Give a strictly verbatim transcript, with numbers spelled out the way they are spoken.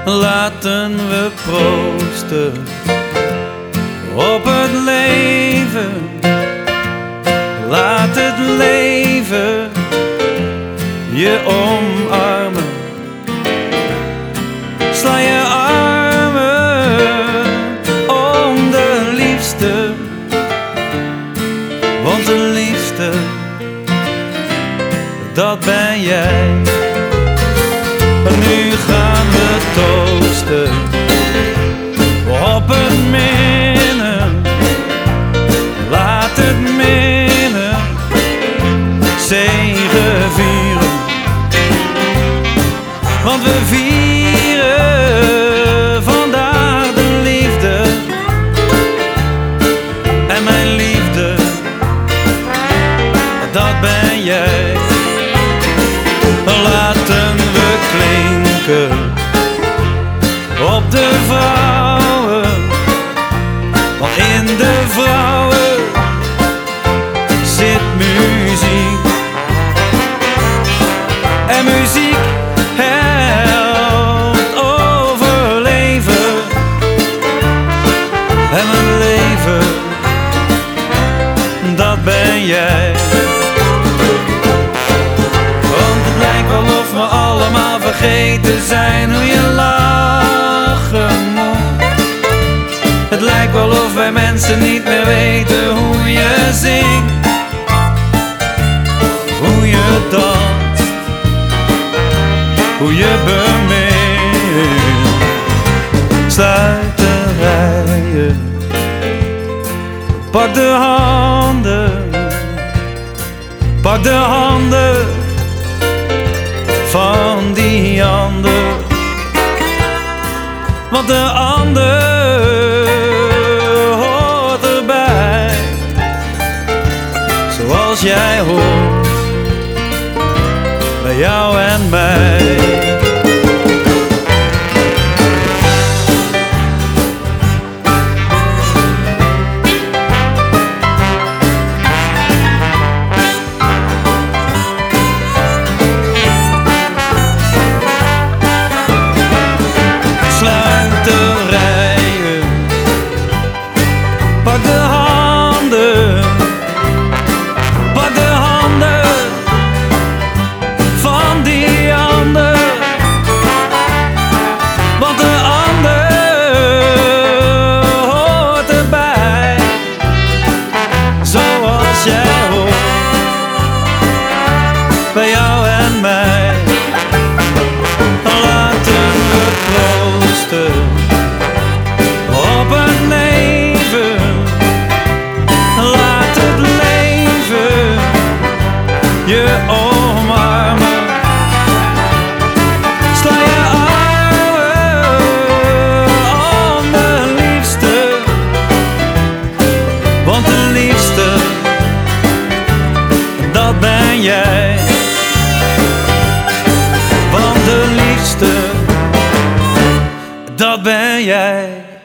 Laten we proosten op het leven. Laat het leven je omarmen. Sla je armen om de liefste, want de liefste, dat ben jij. Nu gaan we toosten op het minnen. Laat het minnen zegevieren, want we vieren vandaag de liefde. En mijn liefde, dat ben jij. Laten we klinken op de vrouwen, want in de vrouwen zit muziek. En muziek helpt overleven. En mijn leven, dat ben jij. We allemaal vergeten zijn hoe je lachen moet. Het lijkt wel of wij mensen niet meer weten hoe je zingt, hoe je danst, hoe je bemint. Sluit de rijen, pak de handen, pak de handen van die ander, want de ander hoort erbij, zoals jij hoort bij jou en mij. Pak de handen, pak de handen van die ander, want de ander hoort erbij, zoals jij hoort bij jou en mij. Laten we proosten op een leven. Laat het leven je omarmen. Sla je armen om de liefste, want de liefste, dat ben jij. Want de liefste, dat ben jij.